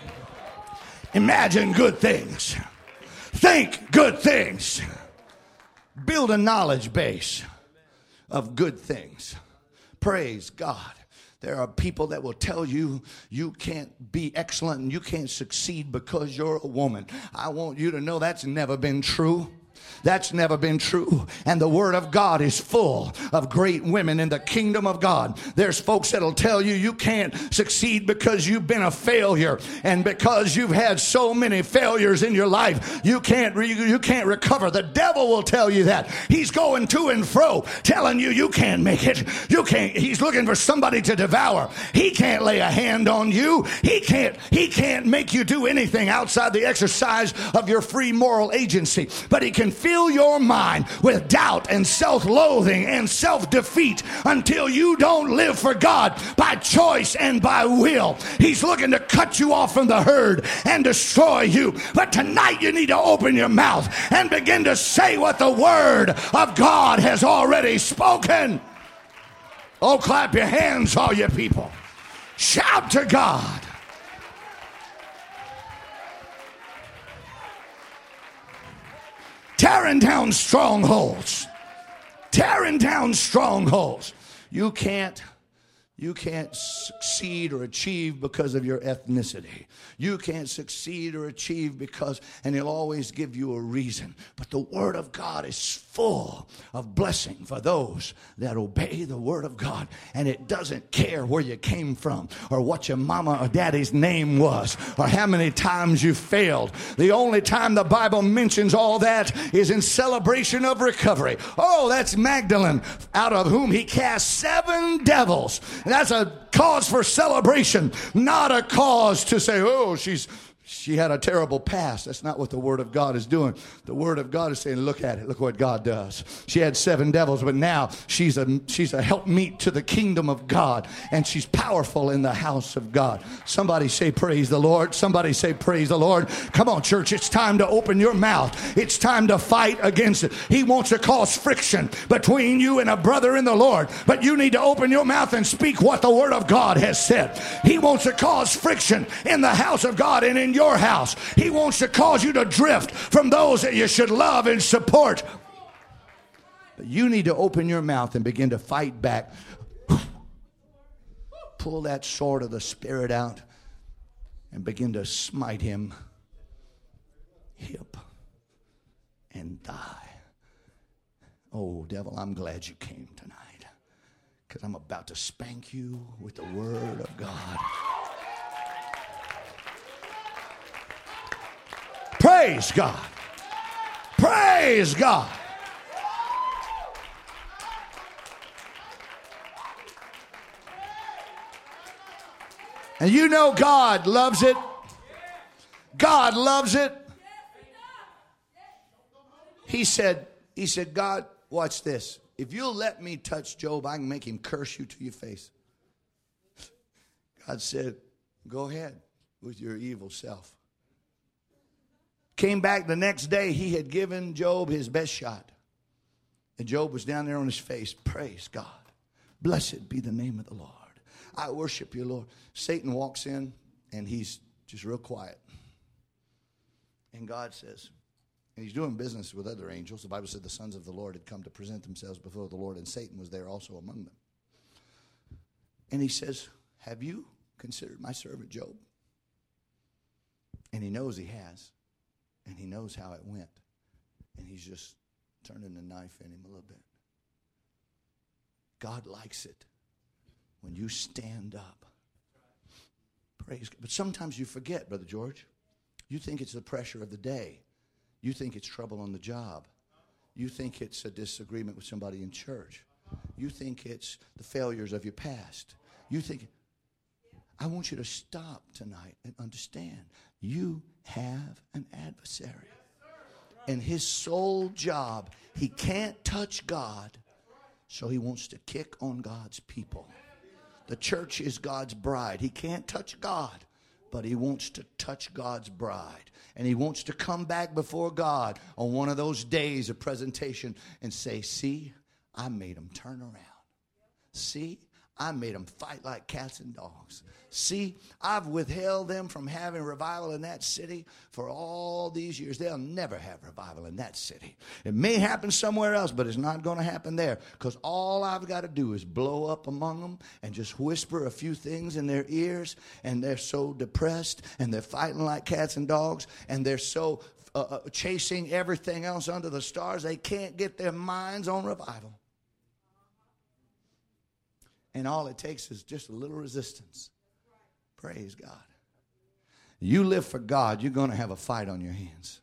Imagine good things. Think good things. Build a knowledge base of good things. Praise God. There are people that will tell you you can't be excellent and you can't succeed because you're a woman. I want you to know that's never been true. That's never been true. And the Word of God is full of great women in the kingdom of God. There's folks that'll tell you you can't succeed because you've been a failure, and because you've had so many failures in your life, you can't re- you can't recover. The devil will tell you that. He's going to and fro telling you you can't make it. You can't. He's looking for somebody to devour. He can't lay a hand on you. He can't he can't make you do anything outside the exercise of your free moral agency. But he can fill your mind with doubt and self-loathing and self-defeat until you don't live for God by choice and by will. He's looking to cut you off from the herd and destroy you. But tonight you need to open your mouth and begin to say what the Word of God has already spoken. Oh, clap your hands, all you people. Shout to God. Tearing down strongholds. Tearing down strongholds. You can't, you can't succeed or achieve because of your ethnicity. You can't succeed or achieve because, and he'll always give you a reason. But the Word of God is full of blessing for those that obey the Word of God. And it doesn't care where you came from or what your mama or daddy's name was or how many times you failed. The only time the Bible mentions all that is in celebration of recovery. Oh, that's Magdalene, out of whom he cast seven devils. And that's a cause for celebration, not a cause to say, oh, she's she had a terrible past. That's not what the Word of God is doing. The Word of God is saying, look at it. Look what God does. She had seven devils, but now she's a she's a helpmeet to the kingdom of God, and she's powerful in the house of God. Somebody say, praise the Lord. Somebody say, praise the Lord. Come on, church. It's time to open your mouth. It's time to fight against it. He wants to cause friction between you and a brother in the Lord, but you need to open your mouth and speak what the Word of God has said. He wants to cause friction in the house of God and in your house. He wants to cause you to drift from those that you should love and support. But you need to open your mouth and begin to fight back. Pull that sword of the Spirit out and begin to smite him hip and die. Oh, devil, I'm glad you came tonight, because I'm about to spank you with the Word of God. Praise God. Praise God. And you know God loves it. God loves it. He said, he said, God, watch this. If you'll let me touch Job, I can make him curse you to your face. God said, go ahead with your evil self. Came back the next day. He had given Job his best shot. And Job was down there on his face. Praise God. Blessed be the name of the Lord. I worship you, Lord. Satan walks in, and he's just real quiet. And God says, and he's doing business with other angels. The Bible said the sons of the Lord had come to present themselves before the Lord, and Satan was there also among them. And he says, have you considered my servant Job? And he knows he has. And he knows how it went. And he's just turning the knife in him a little bit. God likes it when you stand up. Praise God. But sometimes you forget, Brother George. You think it's the pressure of the day. You think it's trouble on the job. You think it's a disagreement with somebody in church. You think it's the failures of your past. You think, I want you to stop tonight and understand, you have an adversary. And his sole job, he can't touch God, so he wants to kick on God's people. The church is God's bride. He can't touch God, but he wants to touch God's bride. And he wants to come back before God on one of those days of presentation and say, see, I made them turn around. See, I made them fight like cats and dogs. See, I've withheld them from having revival in that city for all these years. They'll never have revival in that city. It may happen somewhere else, but it's not going to happen there, because all I've got to do is blow up among them and just whisper a few things in their ears, and they're so depressed, and they're fighting like cats and dogs, and they're so uh, uh, chasing everything else under the stars, they can't get their minds on revival. And all it takes is just a little resistance. Praise God. You live for God, you're going to have a fight on your hands.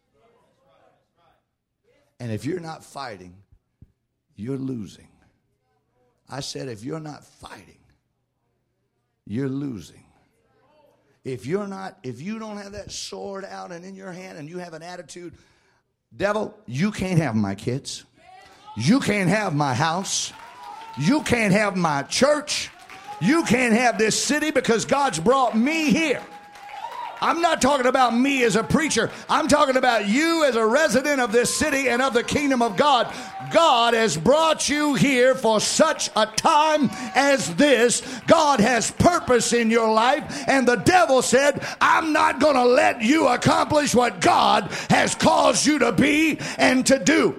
And if you're not fighting, you're losing. I said, if you're not fighting, you're losing. If you're not, if you don't have that sword out and in your hand, and you have an attitude, devil, you can't have my kids. You can't have my house. You can't have my church. You can't have this city, because God's brought me here. I'm not talking about me as a preacher. I'm talking about you as a resident of this city and of the kingdom of God. God has brought you here for such a time as this. God has purpose in your life. And the devil said, I'm not going to let you accomplish what God has caused you to be and to do.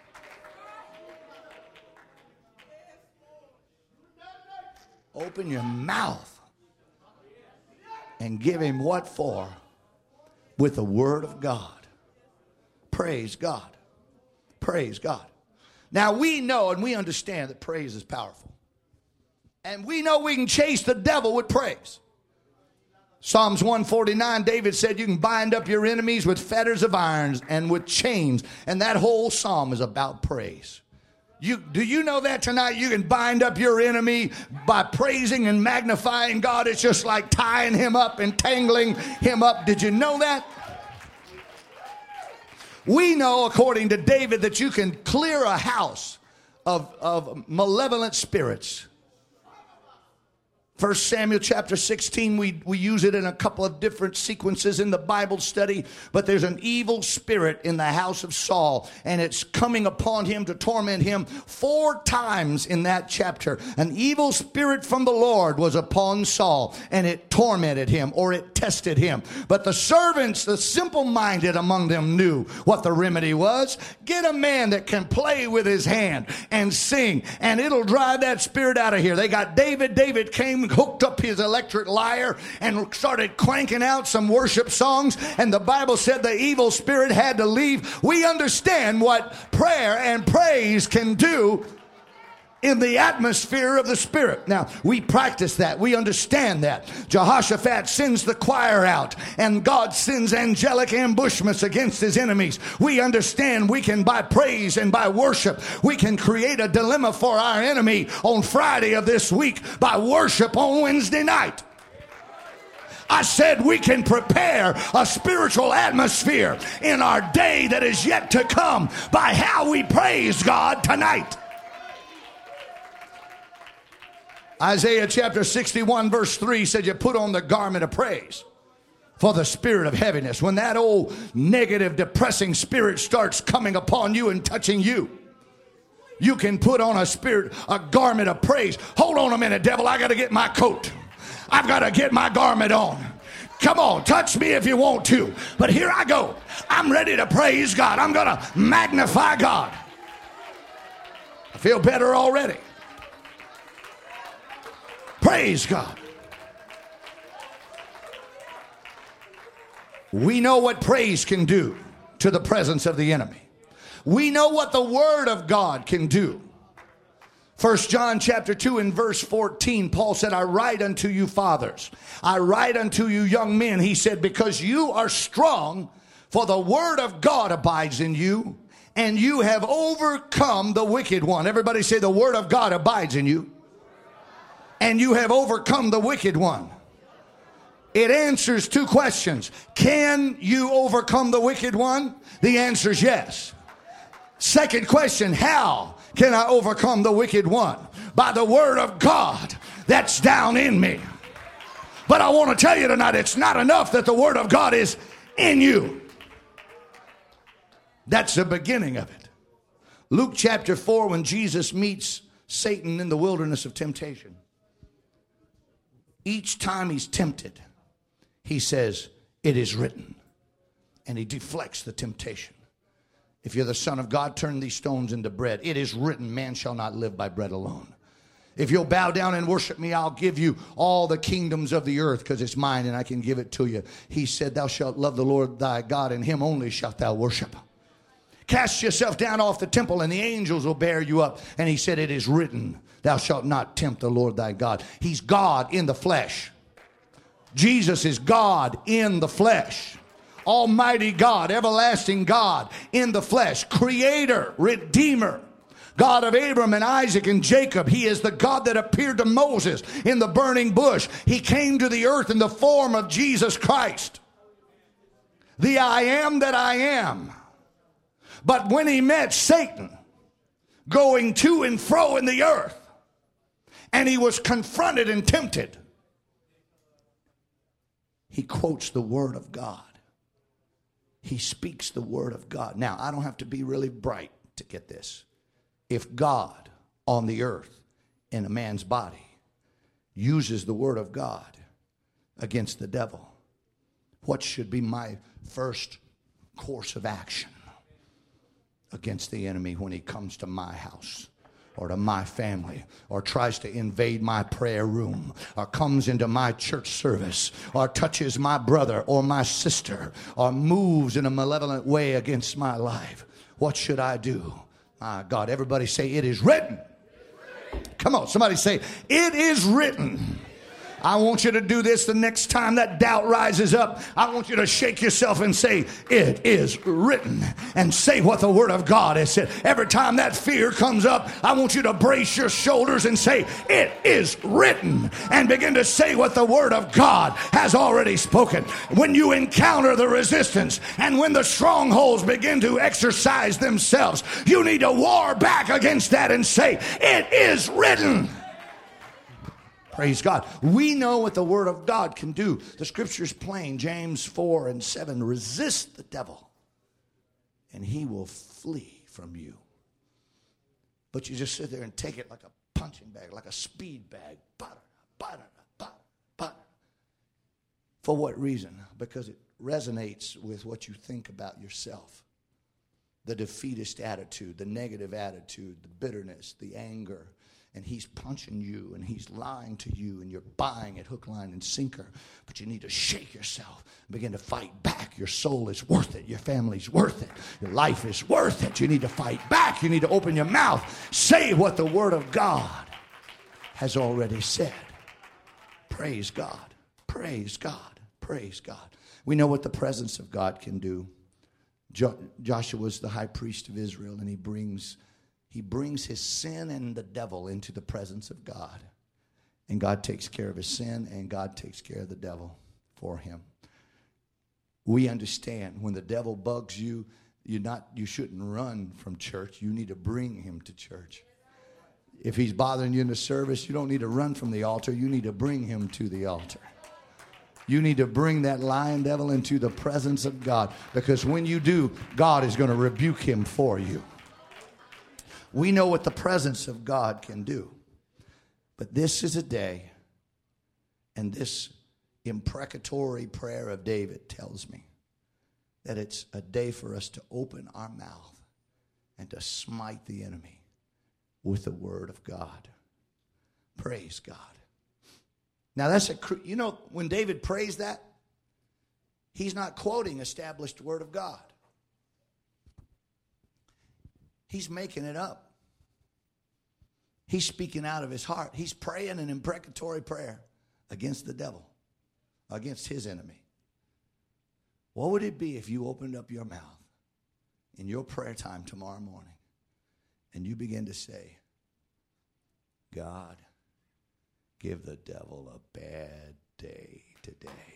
Open your mouth and give him what for? With the word of God. Praise God. Praise God. Now we know and we understand that praise is powerful. And we know we can chase the devil with praise. Psalms one forty-nine, David said you can bind up your enemies with fetters of irons and with chains. And that whole psalm is about praise. You, do you know that tonight you can bind up your enemy by praising and magnifying God? It's just like tying him up and tangling him up. Did you know that? We know, according to David, that you can clear a house of, of malevolent spirits. First Samuel chapter sixteen, we, we use it in a couple of different sequences in the Bible study, but there's an evil spirit in the house of Saul, and it's coming upon him to torment him four times in that chapter. An evil spirit from the Lord was upon Saul, and it tormented him, or it tested him. But the servants, the simple-minded among them, knew what the remedy was. Get a man that can play with his hand and sing, and it'll drive that spirit out of here. They got David. David came, hooked up his electric lyre and started cranking out some worship songs, and the Bible said the evil spirit had to leave. We understand what prayer and praise can do in the atmosphere of the Spirit. Now, we practice that. We understand that. Jehoshaphat sends the choir out, and God sends angelic ambushments against his enemies. We understand we can, by praise and by worship, we can create a dilemma for our enemy on Friday of this week by worship on Wednesday night. I said we can prepare a spiritual atmosphere in our day that is yet to come by how we praise God tonight. Isaiah chapter sixty-one verse three said you put on the garment of praise for the spirit of heaviness. When that old negative, depressing spirit starts coming upon you and touching you, you can put on a spirit, a garment of praise. Hold on a minute, devil. I got to get my coat. I've got to get my garment on. Come on, touch me if you want to. But here I go. I'm ready to praise God. I'm going to magnify God. I feel better already. Praise God. We know what praise can do to the presence of the enemy. We know what the Word of God can do. First John chapter two and verse fourteen, Paul said, I write unto you fathers, I write unto you young men, he said, because you are strong, for the Word of God abides in you, and you have overcome the wicked one. Everybody say, the Word of God abides in you, and you have overcome the wicked one. It answers two questions. Can you overcome the wicked one? The answer is yes. Second question, how can I overcome the wicked one? By the Word of God that's down in me. But I want to tell you tonight, it's not enough that the Word of God is in you. That's the beginning of it. Luke chapter four, when Jesus meets Satan in the wilderness of temptation, each time he's tempted, he says, it is written. And he deflects the temptation. If you're the Son of God, turn these stones into bread. It is written, man shall not live by bread alone. If you'll bow down and worship me, I'll give you all the kingdoms of the earth, because it's mine and I can give it to you. He said, thou shalt love the Lord thy God, and him only shalt thou worship. Cast yourself down off the temple, and the angels will bear you up. And he said, it is written, thou shalt not tempt the Lord thy God. He's God in the flesh. Jesus is God in the flesh. Almighty God, everlasting God in the flesh. Creator, Redeemer, God of Abraham and Isaac and Jacob. He is the God that appeared to Moses in the burning bush. He came to the earth in the form of Jesus Christ, the I am that I am. But when he met Satan going to and fro in the earth, and he was confronted and tempted, he quotes the Word of God. He speaks the Word of God. Now, I don't have to be really bright to get this. If God on the earth in a man's body uses the Word of God against the devil, what should be my first course of action against the enemy when he comes to my house or to my family, or tries to invade my prayer room, or comes into my church service, or touches my brother or my sister, or moves in a malevolent way against my life? What should I do? My God, everybody say, it is written. Come on, somebody say, it is written. I want you to do this the next time that doubt rises up. I want you to shake yourself and say, it is written. And say what the Word of God has said. Every time that fear comes up, I want you to brace your shoulders and say, it is written. And begin to say what the Word of God has already spoken. When you encounter the resistance and when the strongholds begin to exercise themselves, you need to war back against that and say, it is written. Praise God. We know what the Word of God can do. The Scripture's plain. James four and seven. Resist the devil, and he will flee from you. But you just sit there and take it like a punching bag, like a speed bag. For what reason? Because it resonates with what you think about yourself. The defeatist attitude, the negative attitude, the bitterness, the anger. And he's punching you and he's lying to you and you're buying it hook, line, and sinker. But you need to shake yourself and begin to fight back. Your soul is worth it. Your family's worth it. Your life is worth it. You need to fight back. You need to open your mouth. Say what the Word of God has already said. Praise God. Praise God. Praise God. We know what the presence of God can do. Jo- Joshua's the high priest of Israel, and he brings he brings his sin and the devil into the presence of God. And God takes care of his sin, and God takes care of the devil for him. We understand when the devil bugs you, you're not you shouldn't run from church. You need to bring him to church. If he's bothering you in the service, you don't need to run from the altar. You need to bring him to the altar. You need to bring that lying devil into the presence of God, because when you do, God is going to rebuke him for you. We know what the presence of God can do. But this is a day, and this imprecatory prayer of David tells me that it's a day for us to open our mouth and to smite the enemy with the Word of God. Praise God. Now that's a, you know, when David prays that, he's not quoting established Word of God. He's making it up. He's speaking out of his heart. He's praying an imprecatory prayer against the devil, against his enemy. What would it be if you opened up your mouth in your prayer time tomorrow morning and you begin to say, God, give the devil a bad day today.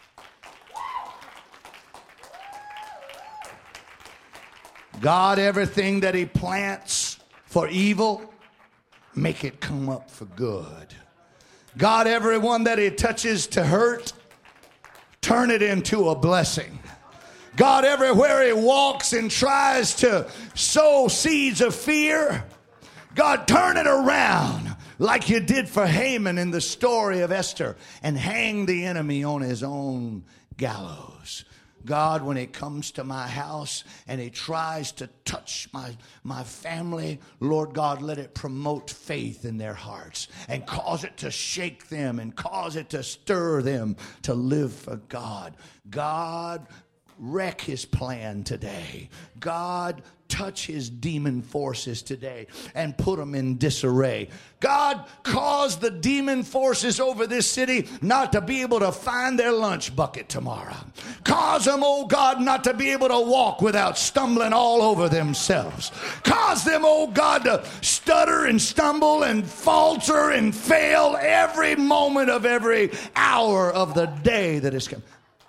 God, everything that he plants for evil, make it come up for good. God, everyone that he touches to hurt, turn it into a blessing. God, everywhere he walks and tries to sow seeds of fear, God, turn it around like you did for Haman in the story of Esther and hang the enemy on his own gallows. God, when it comes to my house and it tries to touch my, my family, Lord God, let it promote faith in their hearts and cause it to shake them and cause it to stir them to live for God. God, wreck his plan today. God, touch his demon forces today and put them in disarray. God, cause the demon forces over this city not to be able to find their lunch bucket tomorrow. Cause them, oh God, not to be able to walk without stumbling all over themselves. Cause them, oh God, to stutter and stumble and falter and fail every moment of every hour of the day that is coming.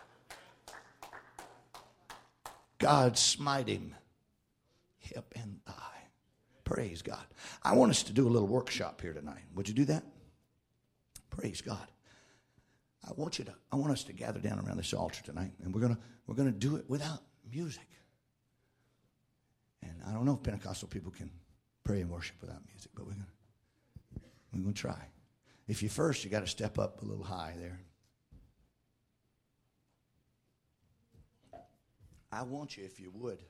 God, smite him, hip and thigh. Praise God. I want us to do a little workshop here tonight. Would you do that? Praise God. I want you to. I want us to gather down around this altar tonight, and we're gonna we're gonna do it without music. And I don't know if Pentecostal people can pray and worship without music, but we're gonna we're gonna try. If you first, you got to step up a little high there. I want you, if you would,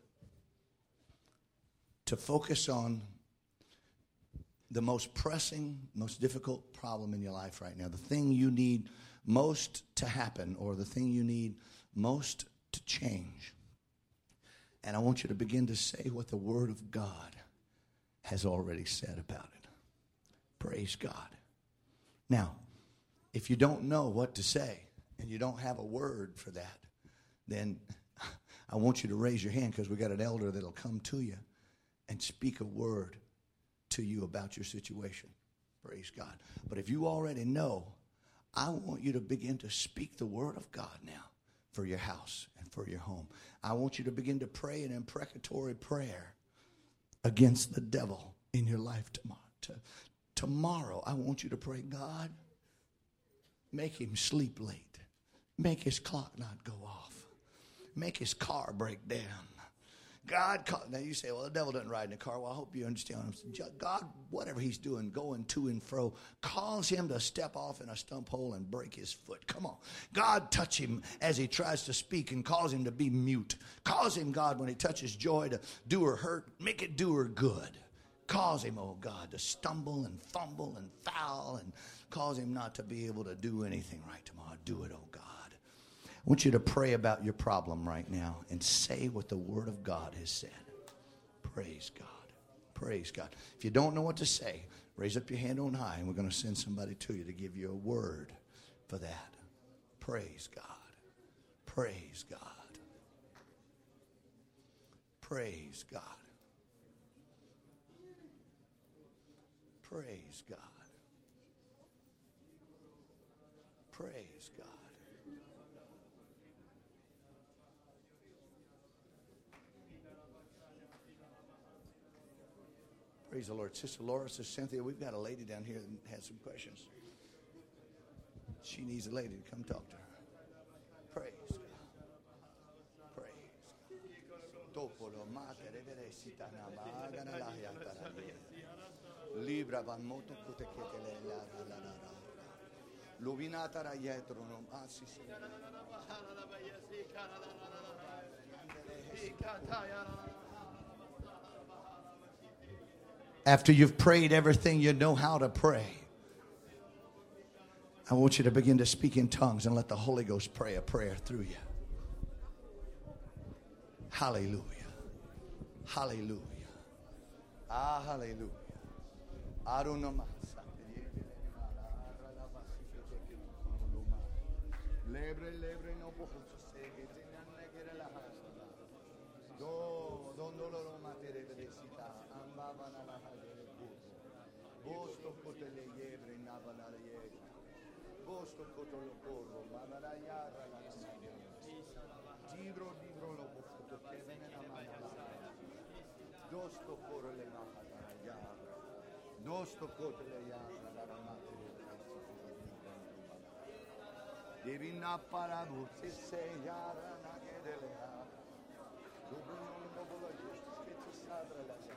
to focus on the most pressing, most difficult problem in your life right now, the thing you need most to happen or the thing you need most to change. And I want you to begin to say what the Word of God has already said about it. Praise God. Now, if you don't know what to say and you don't have a word for that, then I want you to raise your hand, because we got an elder that'll come to you and speak a word to you about your situation. Praise God. But if you already know, I want you to begin to speak the Word of God now for your house and for your home. I want you to begin to pray an imprecatory prayer against the devil in your life tomorrow. To, tomorrow, I want you to pray, God, Make him sleep late. Make his clock not go off. Make his car break down. God, now you say, well, the devil doesn't ride in a car. Well, I hope you understand what I'm saying. God, whatever he's doing, going to and fro, cause him to step off in a stump hole and break his foot. Come on. God, touch him as he tries to speak and cause him to be mute. Cause him, God, when he touches joy to do her hurt, make it do her good. Cause him, oh God, to stumble and fumble and foul and cause him not to be able to do anything right tomorrow. Do it, oh God. I want you to pray about your problem right now and say what the Word of God has said. Praise God. Praise God. If you don't know what to say, raise up your hand on high and we're going to send somebody to you to give you a word for that. Praise God. Praise God. Praise God. Praise God. Praise God. Praise the Lord. Sister Laura, Sister Cynthia, we've got a lady down here that has some questions. She needs a lady to come talk to her. Praise God. Praise God. After you've prayed everything you know how to pray, I want you to begin to speak in tongues and let the Holy Ghost pray a prayer through you. Hallelujah. Hallelujah. Ah, hallelujah. I don't know. Bosto cotele yebre nabanare yebre. Bosto cotolo corro, manarayara la Gibro libro lo bosto kevene na manala. Dosto corre le maharayara. Dosto cotele yara la ramate. Divina parabu se yara na gedele. Dobro non dobo la giustice che ti sadra la